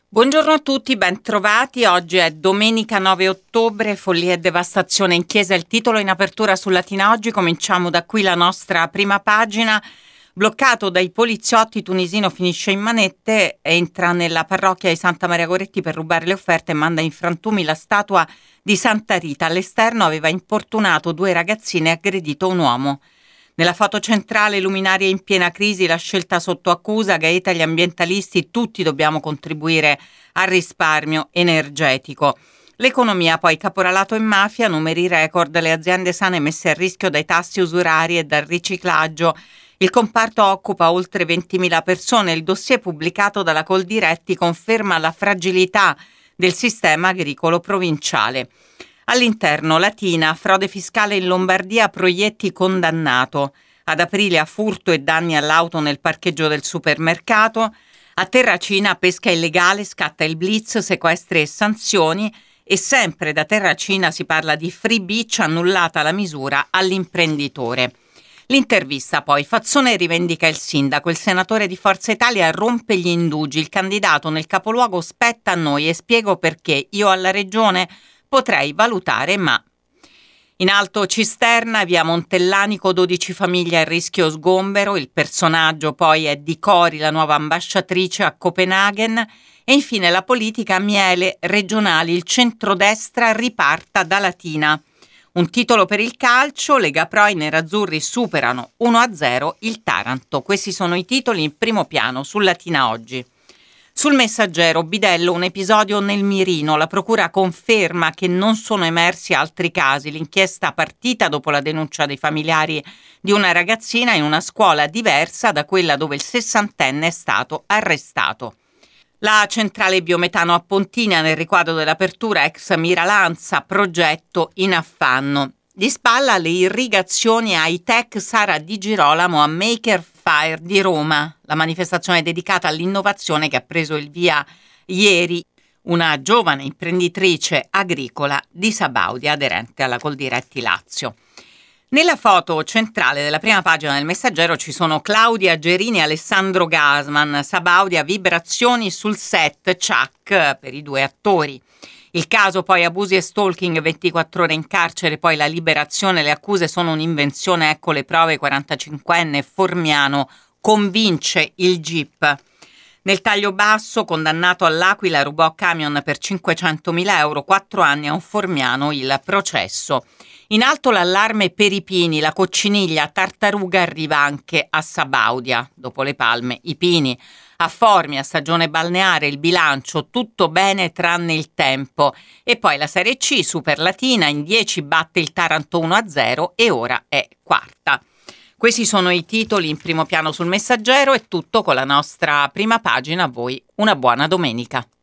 Buongiorno a tutti, ben trovati. Oggi è domenica 9 ottobre, follia e devastazione in chiesa. Il titolo in apertura su Latina Oggi. Cominciamo da qui la nostra prima pagina. Bloccato dai poliziotti, tunisino finisce in manette, entra nella parrocchia di Santa Maria Goretti per rubare le offerte e manda in frantumi la statua di Santa Rita. All'esterno aveva importunato 2 ragazzine e aggredito un uomo. Nella foto centrale, luminarie in piena crisi, la scelta sotto accusa, Gaeta, gli ambientalisti, tutti dobbiamo contribuire al risparmio energetico. L'economia poi, caporalato e mafia, numeri record, le aziende sane messe a rischio dai tassi usurari e dal riciclaggio. Il comparto occupa oltre 20.000 persone. Il dossier pubblicato dalla Coldiretti conferma la fragilità del sistema agricolo provinciale. All'interno, Latina, frode fiscale in Lombardia, Proietti condannato. Ad aprile a furto e danni all'auto nel parcheggio del supermercato. A Terracina, pesca illegale, scatta il blitz, sequestri e sanzioni. E sempre da Terracina si parla di free beach, annullata la misura all'imprenditore. L'intervista poi, Fazzone rivendica il sindaco, il senatore di Forza Italia rompe gli indugi, il candidato nel capoluogo spetta a noi e spiego perché, io alla regione potrei valutare ma. In alto Cisterna, via Montellanico, 12 famiglie a rischio sgombero, il personaggio poi è Di Cori, la nuova ambasciatrice a Copenaghen e infine la politica, miele regionali, il centrodestra riparta da Latina. Un titolo per il calcio, Lega Pro e i nerazzurri superano 1-0 il Taranto. Questi sono i titoli in primo piano su Latina Oggi. Sul Messaggero, bidello, un episodio nel mirino. La procura conferma che non sono emersi altri casi. L'inchiesta partita dopo la denuncia dei familiari di una ragazzina in una scuola diversa da quella dove il sessantenne è stato arrestato. La centrale biometano a Pontina nel riquadro dell'apertura ex Miralanza, progetto in affanno. Di spalla le irrigazioni high-tech Sara Di Girolamo a Maker Faire di Roma, la manifestazione dedicata all'innovazione che ha preso il via ieri, una giovane imprenditrice agricola di Sabaudia aderente alla Coldiretti Lazio. Nella foto centrale della prima pagina del Messaggero ci sono Claudia Gerini e Alessandro Gasman, Sabaudia, vibrazioni sul set, ciak per i 2 attori. Il caso poi abusi e stalking, 24 ore in carcere, poi la liberazione, le accuse sono un'invenzione, ecco le prove, 45enne Formiano convince il GIP. Nel taglio basso, condannato all'Aquila, rubò camion per 500.000 euro, 4 anni a un Formiano il processo. In alto l'allarme per i pini, la cocciniglia tartaruga arriva anche a Sabaudia, dopo le palme, i pini. A Formia, stagione balneare, il bilancio, tutto bene tranne il tempo. E poi la Serie C, Super Latina, in 10 batte il Taranto 1-0 e ora è quarta. Questi sono i titoli in primo piano sul Messaggero, è tutto con la nostra prima pagina. A voi una buona domenica.